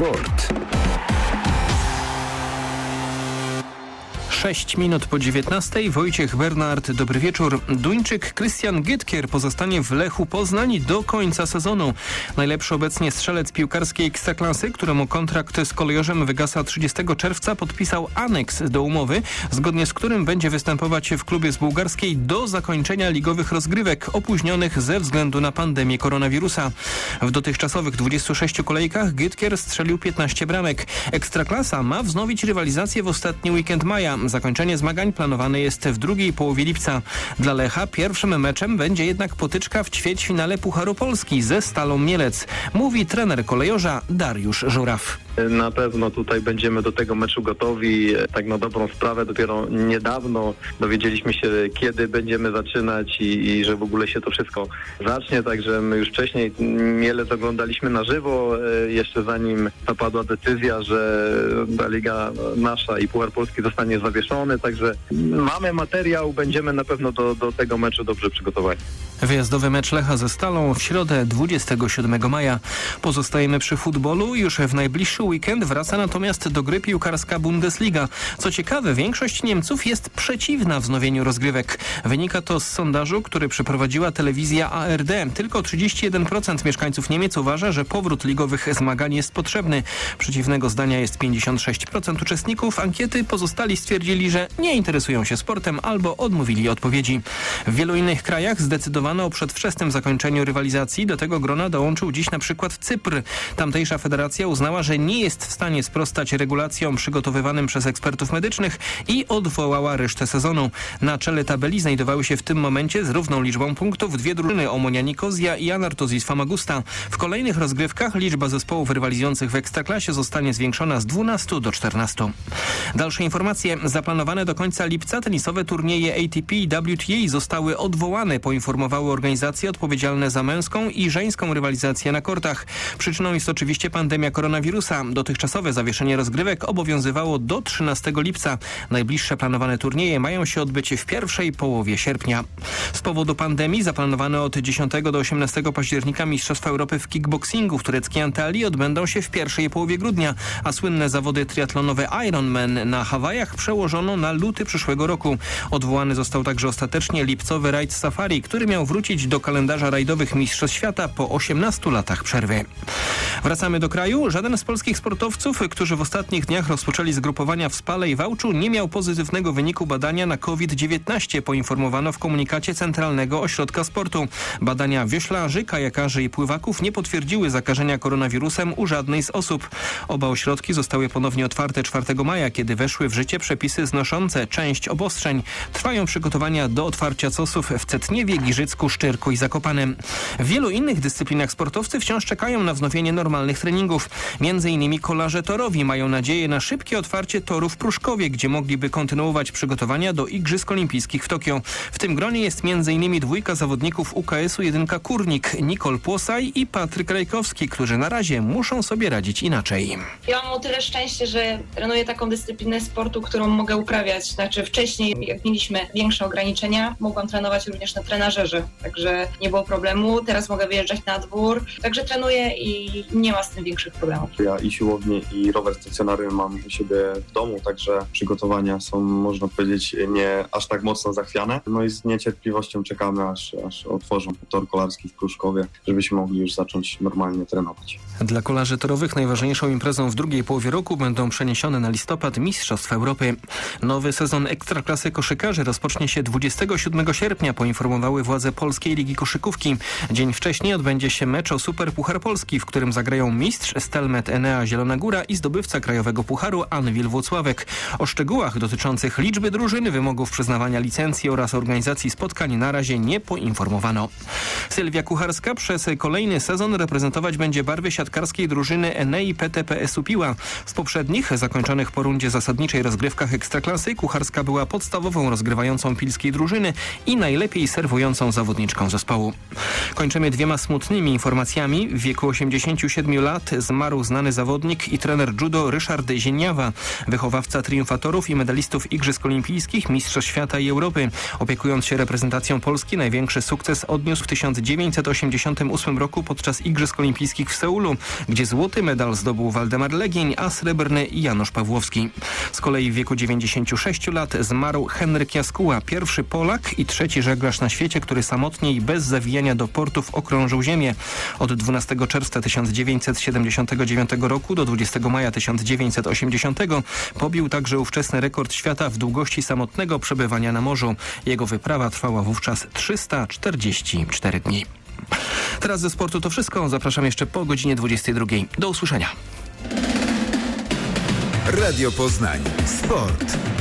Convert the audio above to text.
Sport. 6 minut po 19. Wojciech Bernard, dobry wieczór. Duńczyk Christian Gytkier pozostanie w Lechu Poznań do końca sezonu. Najlepszy obecnie strzelec piłkarskiej Ekstraklasy, któremu kontrakt z Kolejorzem wygasa 30 czerwca, podpisał aneks do umowy, zgodnie z którym będzie występować w klubie z bułgarskiej do zakończenia ligowych rozgrywek opóźnionych ze względu na pandemię koronawirusa. W dotychczasowych 26 kolejkach Gytkier strzelił 15 bramek. Ekstraklasa ma wznowić rywalizację w ostatni weekend maja. Zakończenie zmagań planowane jest w drugiej połowie lipca. Dla Lecha pierwszym meczem będzie jednak potyczka w ćwierćfinale Pucharu Polski ze Stalą Mielec, mówi trener Kolejorza Dariusz Żuraw. Na pewno tutaj będziemy do tego meczu gotowi. Tak na dobrą sprawę dopiero niedawno dowiedzieliśmy się, kiedy będziemy zaczynać i że w ogóle się to wszystko zacznie. Także my już wcześniej Mielec oglądaliśmy na żywo, jeszcze zanim zapadła decyzja, że ta liga nasza i Puchar Polski zostanie zawieszony. Także mamy materiał, będziemy na pewno do tego meczu dobrze przygotowani. Wyjazdowy mecz Lecha ze Stalą w środę 27 maja. Pozostajemy przy futbolu. Już w najbliższy weekend wraca natomiast do gry piłkarska Bundesliga. Co ciekawe, większość Niemców jest przeciwna wznowieniu rozgrywek. Wynika to z sondażu, który przeprowadziła telewizja ARD. Tylko 31% mieszkańców Niemiec uważa, że powrót ligowych zmagań jest potrzebny. Przeciwnego zdania jest 56% uczestników ankiety. Pozostali stwierdzili, że nie interesują się sportem albo odmówili odpowiedzi. W wielu innych krajach zdecydowano o przedwczesnym zakończeniu rywalizacji. Do tego grona dołączył dziś na przykład Cypr. Tamtejsza federacja uznała, że nie jest w stanie sprostać regulacjom przygotowywanym przez ekspertów medycznych i odwołała resztę sezonu. Na czele tabeli znajdowały się w tym momencie z równą liczbą punktów dwie drużyny: Omonia Nikozja i Anorthosis Famagusta. W kolejnych rozgrywkach liczba zespołów rywalizujących w Ekstraklasie zostanie zwiększona z 12 do 14. Dalsze informacje. Zaplanowane do końca lipca tenisowe turnieje ATP i WTA zostały odwołane, poinformowały organizacje odpowiedzialne za męską i żeńską rywalizację na kortach. Przyczyną jest oczywiście pandemia koronawirusa. Dotychczasowe zawieszenie rozgrywek obowiązywało do 13 lipca. Najbliższe planowane turnieje mają się odbyć w pierwszej połowie sierpnia. Z powodu pandemii zaplanowane od 10 do 18 października Mistrzostwa Europy w kickboxingu w tureckiej Antalii odbędą się w pierwszej połowie grudnia, a słynne zawody triatlonowe Ironman na Hawajach przełożono na luty przyszłego roku. Odwołany został także ostatecznie lipcowy rajd Safari, który miał wrócić do kalendarza rajdowych Mistrzostw Świata po 18 latach przerwy. Wracamy do kraju. Żaden z polskich sportowców, którzy w ostatnich dniach rozpoczęli zgrupowania w Spale i Wałczu, nie miał pozytywnego wyniku badania na COVID-19, poinformowano w komunikacie Centralnego Ośrodka Sportu. Badania wioślarzy, kajakarzy i pływaków nie potwierdziły zakażenia koronawirusem u żadnej z osób. Oba ośrodki zostały ponownie otwarte 4 maja, kiedy weszły w życie przepisy znoszące część obostrzeń. Trwają przygotowania do otwarcia COS-ów w Cetniewie, Giżycku, Szczyrku i Zakopanem. W wielu innych dyscyplinach sportowcy wciąż czekają na wznowienie normalnych treningów. Między innymi kolarze torowi mają nadzieję na szybkie otwarcie toru w Pruszkowie, gdzie mogliby kontynuować przygotowania do Igrzysk Olimpijskich w Tokio. W tym gronie jest między innymi dwójka zawodników UKS-u 1 Kurnik, Nicole Płosaj i Patryk Rajkowski, którzy na razie muszą sobie radzić inaczej. Ja mam o tyle szczęście, że trenuję taką dyscyplinę sportu, którą mogę uprawiać. Znaczy wcześniej, jak mieliśmy większe ograniczenia, mogłam trenować również na trenażerze, także nie było problemu. Teraz mogę wyjeżdżać na dwór, także trenuję i nie ma z tym większych problemów. Ja i siłownię, i rower stacjonarny mam u siebie w domu, także przygotowania są, można powiedzieć, nie aż tak mocno zachwiane. No i z niecierpliwością czekamy, aż otworzą tor kolarski w Pruszkowie, żebyśmy mogli już zacząć normalnie trenować. Dla kolarzy torowych najważniejszą imprezą w drugiej połowie roku będą przeniesione na listopad Mistrzostw Europy. Nowy sezon Ekstraklasy koszykarzy rozpocznie się 27 sierpnia, poinformowały władze Polskiej Ligi Koszykówki. Dzień wcześniej odbędzie się mecz o Super Puchar Polski, w którym zagrają mistrz Stelmet Enea Zielona Góra i zdobywca Krajowego Pucharu Anwil Włocławek. O szczegółach dotyczących liczby drużyn, wymogów przyznawania licencji oraz organizacji spotkań na razie nie poinformowano. Sylwia Kucharska przez kolejny sezon reprezentować będzie barwy siatkarskiej drużyny Enei PTPS-u Piła. W poprzednich, zakończonych po rundzie zasadniczej rozgrywkach Ekstraklasy, Kucharska była podstawową rozgrywającą pilskiej drużyny i najlepiej serwującą zawodnikiem zawodniczką zespołu. Kończymy 2 smutnymi informacjami. W wieku 87 lat zmarł znany zawodnik i trener judo Ryszard Zieniawa, wychowawca triumfatorów i medalistów Igrzysk Olimpijskich, Mistrzostw Świata i Europy. Opiekując się reprezentacją Polski, największy sukces odniósł w 1988 roku podczas Igrzysk Olimpijskich w Seulu, gdzie złoty medal zdobył Waldemar Legień, a srebrny Janusz Pawłowski. Z kolei w wieku 96 lat zmarł Henryk Jaskuła, pierwszy Polak i trzeci żeglarz na świecie, który samotnie i bez zawijania do portów okrążył Ziemię. Od 12 czerwca 1979 roku do 20 maja 1980 pobił także ówczesny rekord świata w długości samotnego przebywania na morzu. Jego wyprawa trwała wówczas 344 dni. Teraz ze sportu to wszystko. Zapraszam jeszcze po godzinie 22. Do usłyszenia. Radio Poznań. Sport.